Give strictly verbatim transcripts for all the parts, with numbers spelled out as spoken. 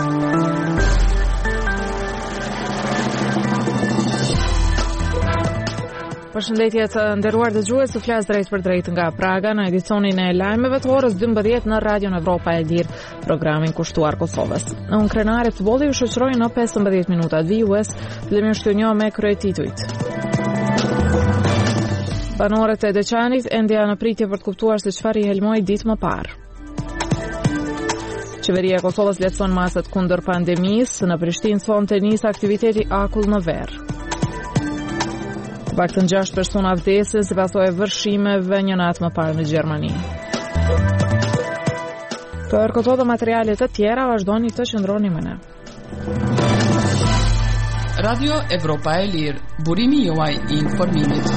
Përshëndetje të nderuar dëgjues, u flas drejt për drejt nga Praga në edicionin e lajmeve të orës dymbëdhjetë në Radion Evropa e Lirë, programin kushtuar Kosovës. Unë krenari të futbollit ju shoqëroj në pesëmbëdhjetë minutat vijues, fillimisht një me kryetitujt. Banorët e Deçanit ende janë në pritje për të kuptuar se çfarë i helmoi ditë më parë. Qeveria e Kosovës lehtëson masat kundër pandemisë, në Prishtinë sonte nis aktiviteti akull në Verë. Të paktën gjashtë persona vdesin si pasojë e vërshimeve një natë më parë në Gjermani. Për këto dhe materiale të tjera vazhdoni të qëndroni me ne. Radio Evropa e Lirë, burimi juaj i informimit.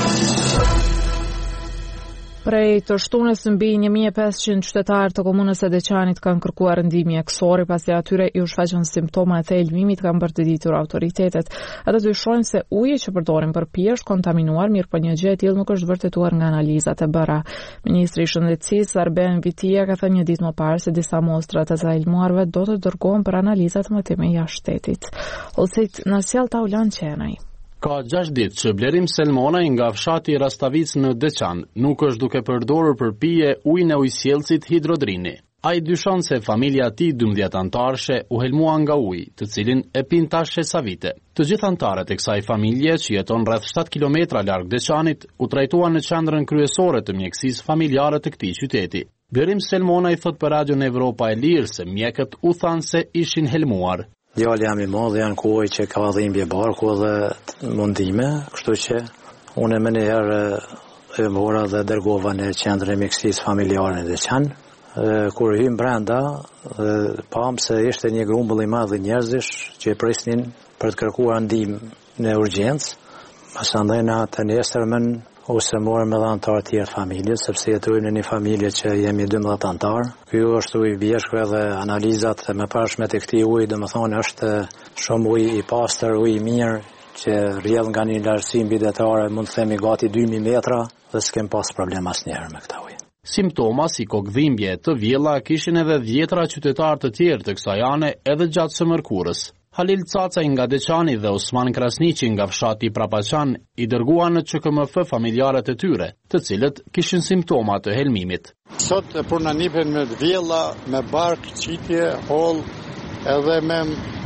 Prej të shtunës mbi një mijë e pesëqind qytetarë të komunës së Deçanit kanë kërkuar ndihmë mjekësore pasi atyre i u shfaqën simptomat e helmimit, kanë bërë të ditur autoritetet. Ata dyshojnë se uji që përdorin për pije është kontaminuar, mirë po një gjë e tillë nuk është vërtetuar nga analizat e bëra. Ministri i Shëndetësisë Arben Vitia ka thënë një ditë më parë se disa mostra të të helmuarve do të dërgohen për analizat më të mëdha jashtë shtetit. Olcit na sjell Taulan Qenaj. Ka gjashtë ditë që Blerim Selmonaj nga fshati Rastavic në Deçan nuk është duke përdorur për pije ujin e ujësjellësit hidrodrini. Ai dyshon se familja e tij dymbëdhjetë anëtarshe u helmua nga uji, të cilin e pin tash sa vite. Të gjithë anëtarët e kësaj familje, që jeton rreth shtatë kilometra larg Deçanit, u trajtuan në qendrën kryesore të mjekësisë familjare të këtij qyteti. Blerim Selmonaj thot për Radion Evropa e Lirë se mjekët u thanë se ishin helmuar. Djali jam i madh, janë kohë që ka dhimbje barku dhe mundime, kështu që unë më njëherë e mora dhe dërgova në qendrën e mjekësisë familjare në Deçan. Kur hym brenda, pam se ishte një grumbull i madh i njerëzish që prisnin për të kërkuar ndihmë në urgjencë. Pastaj na të nesërmën ose morëm edhe anëtarë të tjerë familjes, sepse jetojmë në një familje që jemi dymbëdhjetë anëtar. Ky është uji i vjeshtë dhe analizat më parashme të këtij uji, domethënë është shumë ujë i pastër, ujë i mirë që rrjedh nga një lartësi mbydetare, mund të themi gati dy mijë metra dhe s'kem pas problem asnjëherë me këtë ujë. Simptoma si kokëdhimbje të vjella kishin edhe dhjetra qytetarë të tjerë të kësaj ane edhe gjatë së mërkurës. Halil Cacaj nga Deçani dhe Osman Krasniqi nga fshati Prapaqan i dërguan në Q K M F familjarët e tyre, të cilët kishin simptoma të helmimit. Sot për na nipen me vjella, me bark, qitje, holl, edhe me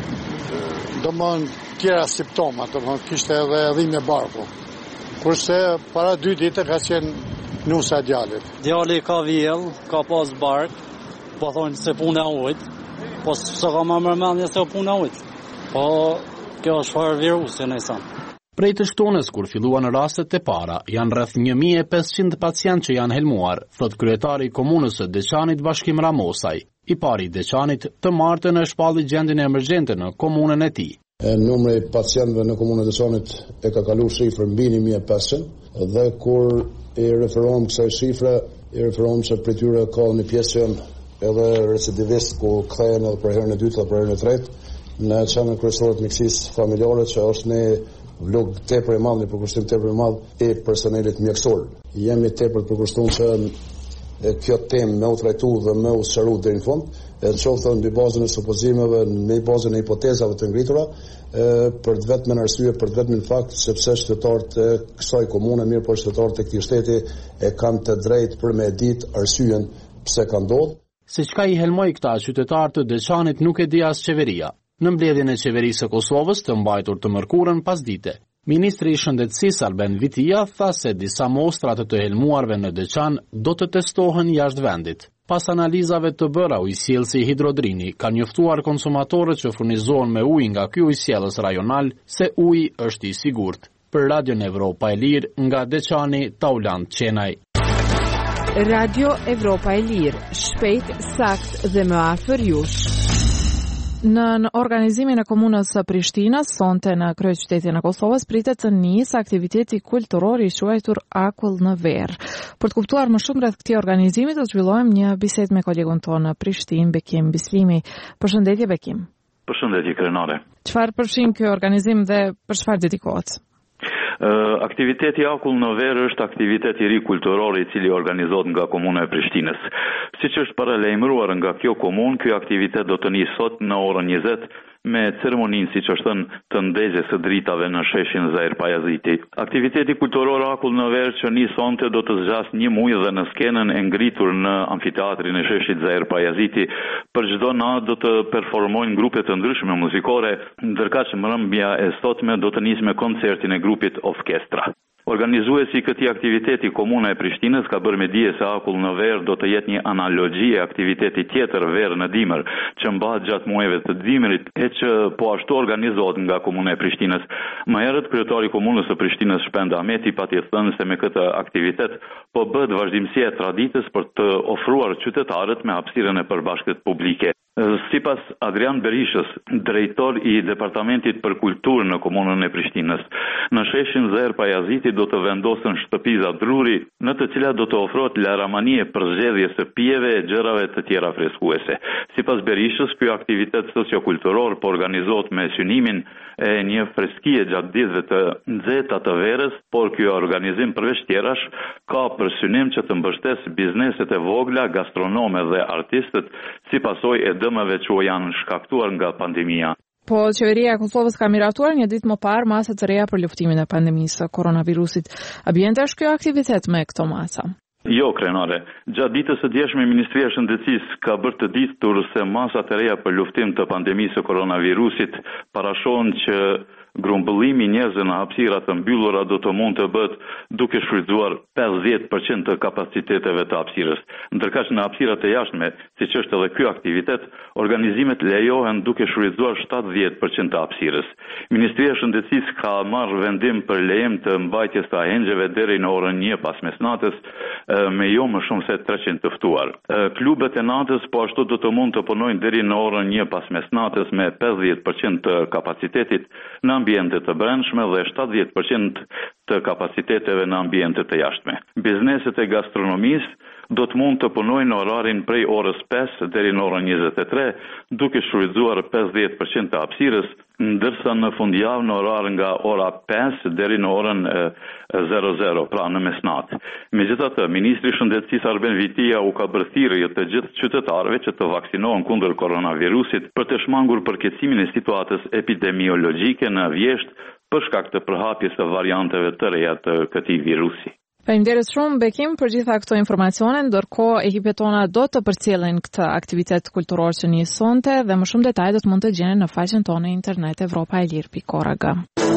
domon tjera simptoma, domon kishte edhe dhimbje barku. Kurse para dy ditë ka qenë nusa djalit. Djali ka vjell, ka pas bark, po thonë se puna ujt, po s'ka ka më mërmendje se puna ujt. Po, kjo është farë virusi në isan. Prej të shtunës kur filluan rastet e para, janë rreth një mijë e pesëqind pacientë që janë helmuar, thot kryetari i komunës së Deçanit Bashkim Ramosaj. I pari i Deçanit të martën e shpalli gjendjen e emergjente në komunën e tij. Numri i pacientëve në komunën e Deçanit e ka kaluar shifrën mbi një mijë e pesëqind dhe kur i referohem kësaj shifre, i referohem se prej tyre ka një pjesë që janë edhe recidivist ku kthehen edhe për herën e dytë dhe për herën e tretë në qendrën kryesore të mjekësisë familjare, që është një vlog tepër i madh, një përkushtim tepër i madh i personelit mjekësor. Jemi tepër të përkushtuar që kjo temë me u trajtu dhe me u sqaru deri në fund, e qoftë mbi bazën e supozimeve, mbi bazën e hipotezave të ngritura, për të vetëm arsye, për të vetëm fakt, sepse qytetarët e kësaj komune, mirë po qytetarët e këtij shteti e kanë të drejtë për me ditë arsyen pse ka ndodhur. Se çka i helmoi këta qytetarë të Deçanit nuk e di as qeveria. Në mbledhjen e qeverisë së Kosovës të mbajtur të mërkurën pasdite, ministri i Shëndetësisë Arben Vitia tha se disa mostra të të helmuarve në Deçan do të testohen jashtë vendit. Pas analizave të bëra, ujësjellësi hidrodrini ka njoftuar konsumatorët që furnizohen me ujë nga ky ujësjellës rajonal se uji është i sigurt. Për Radion Evropa e Lirë nga Deçani, Taulan Qenaj. Radio Evropa e Lirë, shpejt, sakt dhe më afër jush. Në, në organizimin e komunës së Prishtinës, sonte në kryeqytetin e Kosovës pritet të nisë aktiviteti kulturor i quajtur Akull në Verë. Për të kuptuar më shumë rreth këtij organizimi, do të zhvillojmë një bisedë me kolegun tonë në Prishtinë, Bekim Bislimi. Përshëndetje Bekim. Përshëndetje Krenare. Çfarë përfshin ky organizim dhe për çfarë dedikohet? Aktiviteti Akull në Ver është aktivitet i ri kulturor i cili organizohet nga Komuna e Prishtinës. Siç është paralajmëruar nga kjo komunë, ky aktivitet do të nisë sot në orën njëzet me ceremoninë siç është thënë të ndezjes së dritave në sheshin Zair Pajaziti. Aktiviteti kulturor Akull në Ver që nis sonte do të zgjas një muaj dhe në skenën e ngritur në amfiteatrin e sheshit Zair Pajaziti për çdo natë do të performojnë grupe të ndryshme muzikore, ndërka që mbrëmja e sotme do të nisë me koncertin e grupit Orkestra. Organizuesi i këtij aktiviteti Komuna e Prishtinës ka bërë me dije se Akull në Ver do të jetë një analogji e aktivitetit tjetër Ver në dimër, që mbahet gjatë muajve të dimrit e që po ashtu organizohet nga Komuna e Prishtinës. Më herët kryetari i Komunës së Prishtinës Shpend Ahmeti pati thënë se me këtë aktivitet po bëhet vazhdimësia e traditës për të ofruar qytetarët me hapësirën e përbashkët publike. Sipas Adrian Berishës, drejtor i Departamentit për Kulturë në Komunën e Prishtinës, në sheshin Zair Pajaziti do të vendosen shtëpiza druri, në të cilat do të ofrohet lajramanie për zgjedhje së pijeve e gjërave të tjera freskuese. Sipas Berishës, ky aktivitet sociokulturor po organizohet me synimin e një freskie gjatë ditëve të nxehta të verës, por ky organizim përveç tjerash ka për synim që të mbështesë bizneset e vogla, gastronome dhe artistët si pasojë e dëmeve që janë shkaktuar nga pandemia. Po, qeveria e Kosovës ka miratuar një ditë më parë masa të reja për luftimin e pandemisë së koronavirusit. A bjen tash ky aktivitet me këto masa? Jo, krenare. Gjatë ditës së djeshme, Ministria e Shëndetësisë ka bërë të ditur se masat e reja për luftim të pandemisë së koronavirusit parashohen që grumbëllimi i njerëzve në hapësira të mbyllura do të mund të bëhet duke shfrytzuar pesëdhjetë përqind të kapaciteteve të hapësirës. Ndërka që në hapësirat e jashtme, siç është edhe ky aktivitet, organizimet lejohen duke shfrytzuar shtatëdhjetë përqind të hapësirës. Ministria e Shëndetësisë ka marrë vendim për lejem të mbajtjes të ahengjeve deri në orën një pas mesnatës me jo më shumë se treqind të ftuar. Klubet e natës po ashtu do të mund të punojnë deri në orën një pas mesnatës me pesëdhjetë përqind të kapacitetit në ambiente të brendshme dhe shtatëdhjetë përqind të kapaciteteve në ambiente të jashtme. Bizneset e gastronomisë do të mund të punojnë në orarin prej orës pesë deri në orën njëzet e tre, duke shfrytzuar pesëdhjetë përqind të hapësirës, ndërsa në fundjavë në orar nga ora pesë deri në orën zero zero, pra në mesnatë. Megjithatë, Ministri i Shëndetësisë Arben Vitia u ka bërë thirrje të gjithë qytetarëve që të vaksinohen kundër koronavirusit për të shmangur përkeçimin e situatës epidemiologjike në vjesht për shkak të përhapjes së varianteve të reja të këtij virusi. Faleminderit shumë Bekim për gjitha këto informacione, ndërkohë ekipet tona do të përcjellin këtë aktivitet kulturor që nis sonte dhe më shumë detaj do të mund të gjeni në faqen tonë internet europa e lir pikë org.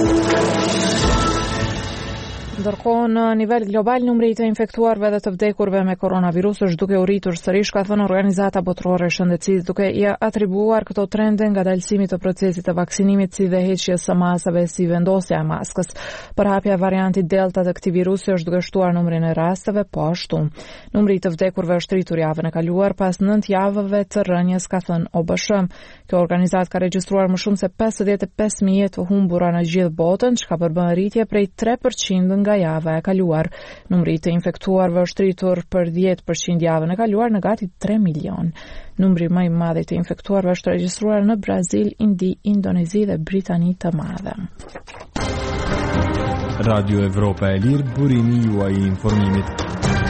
Ndërkohë në nivel global numri i të infektuarve dhe të vdekurve me koronavirus është duke u rritur sërish, ka thënë Organizata Botërore e Shëndetësisë, duke i atribuar këto trende ngadalësimit të procesit të vaksinimit si dhe heqjes së masave si vendosja e maskës. Përhapja e variantit Delta të këtij virusi është duke shtuar numrin e rasteve, po ashtu. Numri i të vdekurve është rritur javën e kaluar pas nëntë javëve të rënjes, ka thënë O B S H. Kjo organizatë ka regjistruar më shumë se pesëdhjetë e pesë mijë jetë të humbura në gjithë botën, që ka përbën rritje prej tre përqind nga java e kaluar. Numri i të infektuarve është rritur për dhjetë përqind javën e kaluar në gati tre milion. Numri më i madh i të infektuarve është regjistruar në Brazil, Indi, Indonezi dhe Britani të Madhe. Radio Evropa e Lirë, burimi juaj i informimit.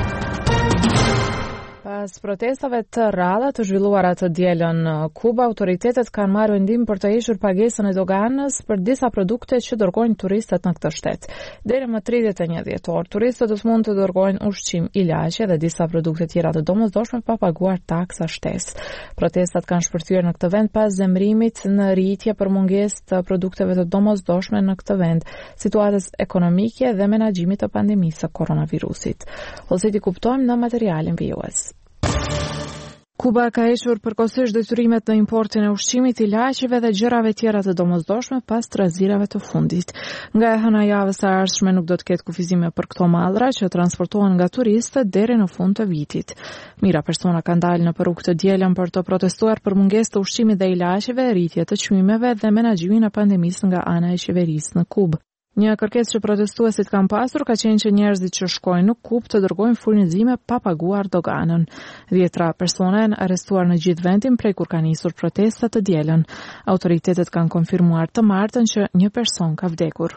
Pas protestave të rralla të zhvilluara të dielën në Kubë, autoritetet kanë marrë vendim për të hequr pagesën e doganës për disa produkte që dërgojnë turistët në këtë shtet. Deri më tridhjetë e një dhjetor, turistët do të mund të dërgojnë ushqim, ilaqe dhe disa produkte tjera të domosdoshme pa paguar taksa shtesë. Protestat kanë shpërthyer në këtë vend pas zemrimit në rritje për mungesë të produkteve të domosdoshme në këtë vend, situatës ekonomike dhe menaxhimit të pandemisë së koronavirusit. Ose ti kuptojmë në materialin vijues. Kuba ka hequr përkohësisht detyrimet në importin e ushqimit, ilaqeve dhe gjërave tjera të domosdoshme pas trazirave të fundit. Nga e hëna javës së ardhshme nuk do të ketë kufizime për këto mallra që transportohen nga turistët deri në fund të vitit. Mira persona kanë dalë në rrugë të dielën për të protestuar për mungesë të ushqimit dhe ilaqeve, rritje të çmimeve dhe menaxhimin e pandemisë nga ana e qeverisë në Kubë. Një kërkesë që protestuesit kanë pasur ka qenë që njerëzit që shkojnë në Kubë të dërgojnë furnizime pa paguar doganën. Dhjetra persona janë arrestuar në gjithë vendin prej kur kanë nisur protestat të dielën. Autoritetet kanë konfirmuar të martën që një person ka vdekur.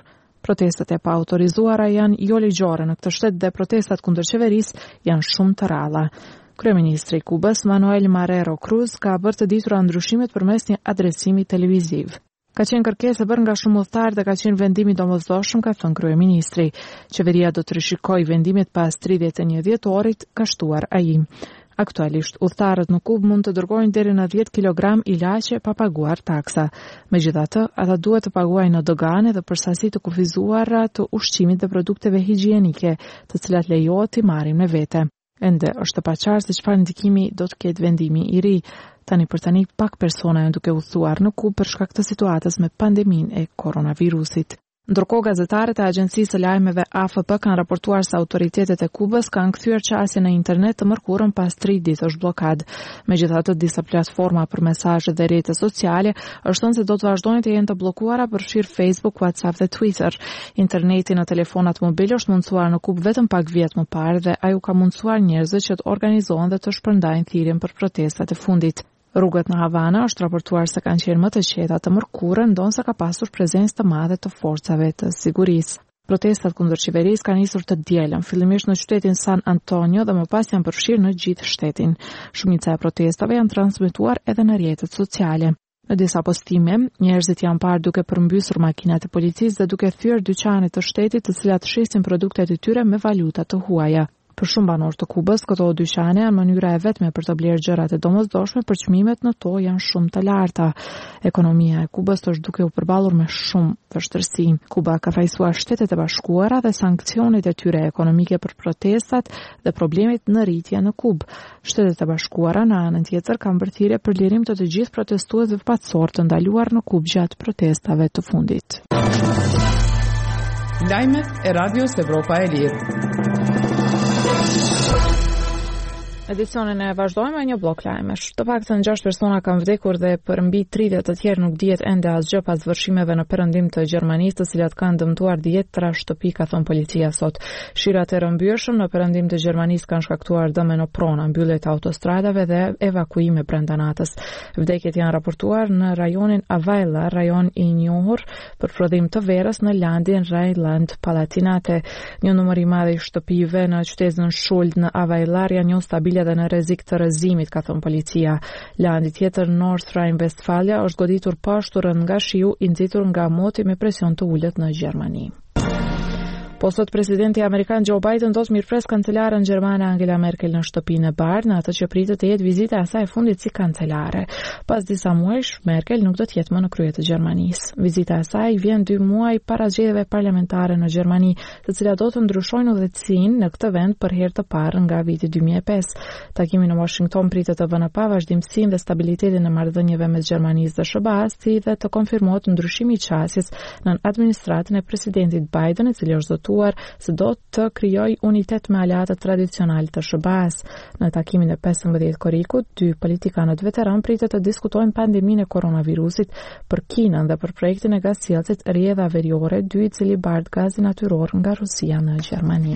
Protestat e pa autorizuara janë jo ligjore në këtë shtet dhe protestat kundër qeverisë janë shumë të ralla. Kryeministri i Kubës, Manuel Marrero Cruz, ka bërë të ditura ndryshimet përmes një adresimi televiziv. Ka qenë kërkesë e bërë nga shumë udhëtarë dhe ka qenë vendim i domosdoshëm, ka thënë kryeministri. Qeveria do të rishikojë vendimet pas tridhjetë e një dhjetorit, ka shtuar ai. Aktualisht, udhëtarët në Kubë mund të dërgojnë deri në dhjetë kilogram ilaqe pa paguar taksa. Megjithatë, ata duhet të paguajnë në dogane dhe për sasi të kufizuara të ushqimit dhe produkteve higjienike, të cilat lejohet t'i marrim në vete. Ende është e paqartë se çfarë ndikimi do të ketë vendimi i ri. Tani për tani pak persona janë duke udhëtuar në Kubë për shkak të situatës me pandeminë e koronavirusit. Ndërkohë, gazetarët e agjencisë së lajmeve A F P kanë raportuar se autoritetet e Kubës kanë kthyer qasjen në internet të mërkurën pas tri ditësh bllokad. Megjithatë, disa platforma për mesazhe dhe rrjete sociale është thënë se do të vazhdojnë të jenë të bllokuara përfshirë Facebook, WhatsApp dhe Twitter. Interneti në telefonat mobil është mundësuar në Kubë vetëm pak vjet më parë dhe ai u ka mundësuar njerëzve që të organizohen dhe të shpërndajnë thirrjen për protestat e fundit. Rrugët në Havana është raportuar se kanë qenë më të qeta të mërkurën, ndonse ka pasur prezencë të madhe të forcave të sigurisë. Protestat kundër qeverisë kanë nisur të dielën, fillimisht në qytetin San Antonio dhe më pas janë përfshirë në gjithë shtetin. Shumica e protestave janë transmetuar edhe në rrjetet sociale. Në disa postime, njerëzit janë parë duke përmbysur makinat e policisë dhe duke thyer dyqanet të shtetit të cilat shesin produktet e tyre me valuta të huaja. Për shumë banorë të Kubës, këto dyqane janë mënyra e vetme për të blerë gjërat e domosdoshme, për çmimet në to janë shumë të larta. Ekonomia e Kubës është duke u përballur me shumë vështirësi. Kuba ka fajsuar Shtetet e Bashkuara dhe sankcionet e tyre ekonomike për protestat dhe problemet në rritje në Kubë. Shtetet e Bashkuara në anën tjetër kanë bërë thirrje për lirim të të gjithë protestuesve paqësorë të ndaluar në Kubë gjatë protestave të fundit. Lajmet e Radios Evropa e Lirë. Edicionin e vazhdojmë me një blok lajmesh. Të paktën gjashtë persona kanë vdekur dhe për mbi tridhjetë të tjerë nuk dihet ende asgjë pas vërshimeve në perëndim të Gjermanisë, të cilat kanë dëmtuar dhjetra shtëpi, ka thënë policia sot. Shirat e rrëmbyeshëm në perëndim të Gjermanisë kanë shkaktuar dëme në prona, mbyllje të autostradave dhe evakuime brenda natës. Vdekjet janë raportuar në rajonin Availa, rajon i njohur për prodhim të verës në landin Rhineland-Palatinate. Një numër i madh i shtëpive në qytetin Schuld në Availar janë një stabil dhe në rrezik të rrëzimit, ka thënë policia. Landi tjetër North Rhine-Westfalia është goditur pashtur nga shiu i nxitur nga moti me presion të ulët në Gjermani. Po sot presidenti amerikan Joe Biden do të mirëpres kancelaren gjermane Angela Merkel në shtëpinë e bardhë në atë që pritet të jetë vizita e saj e fundit si kancelare. Pas disa muajsh, Merkel nuk do të jetë më në krye të Gjermanisë. Vizita e saj vjen dy muaj para zgjedhjeve parlamentare në Gjermani, të cilat do të ndryshojnë udhëtësinë në këtë vend për herë të parë nga viti dy mijë e pesë. Takimi në Washington pritet të vënë pa vazhdimsinë dhe stabilitetin e marrëdhënieve mes Gjermanisë dhe S B A-s, si dhe të konfirmohet ndryshimi i qasjes në administratën e presidentit Biden, i cili është se do të krijoj unitet me aleatët tradicionale të S B A-s. Në takimin e pesëmbëdhjetë korrikut, dy politikanët veteran pritet të diskutojnë pandeminë e koronavirusit, për Kinën dhe për projektin e gasjellësit rrjedha veriore dy, i cili bardh gazin natyror nga Rusia në Gjermani.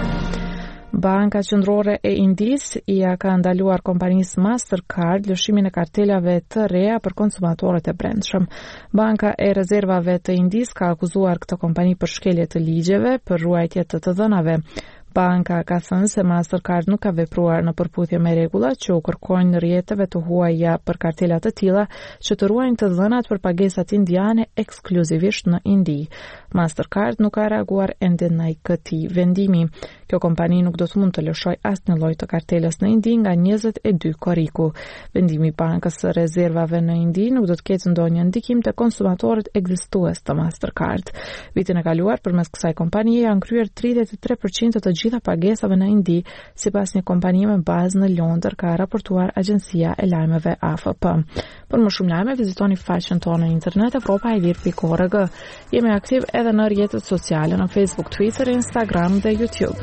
Banka Qendrore e Indisë ia ka ndaluar kompanisë Mastercard lëshimin e kartelave të reja për konsumatorët e brendshëm. Banka e Rezervave të Indisë ka akuzuar këtë kompani për shkelje të ligjeve për ruajtje të të dhënave. Banka ka thënë se Mastercard nuk ka vepruar në përputhje me rregullat që u kërkojnë në rrjeteve të huaja për kartela të tilla që të ruajnë të dhënat për pagesat indiane ekskluzivisht në Indi. Mastercard nuk ka reaguar ende ndaj këtij vendimi. Kjo kompani nuk do të mund të lëshoj asnjë lloj të kartelës në Indi nga njëzet e dy korriku. Vendimi i Bankës së Rezervave në Indi nuk do të ketë ndonjë ndikim te konsumatorët ekzistues të Mastercard. Vitin e kaluar, përmes kësaj kompanie janë kryer tridhjetë e tre përqind të gjitha pagesave në Indi, sipas një kompanie me bazë në Londër, ka raportuar agjencia e lajmeve A F P. Për më shumë lajme, vizitoni faqen tonë në internet evropa e lir pikë org. Jemi aktiv edhe në rrjetet sociale në Facebook, Twitter, Instagram dhe YouTube.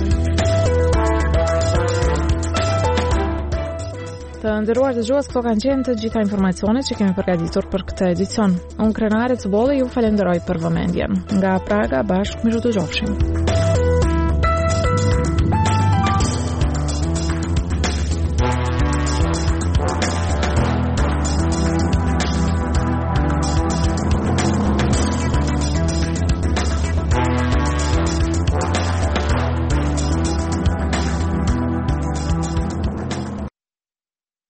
Të nderuar dëgjues, këto kanë qenë të gjitha informacionet që kemi përgatitur për këtë edicion. Unë Krenare Cuboli ju falenderoj për vëmendjen. Nga Praga, bashkë me zhë të gjofshim.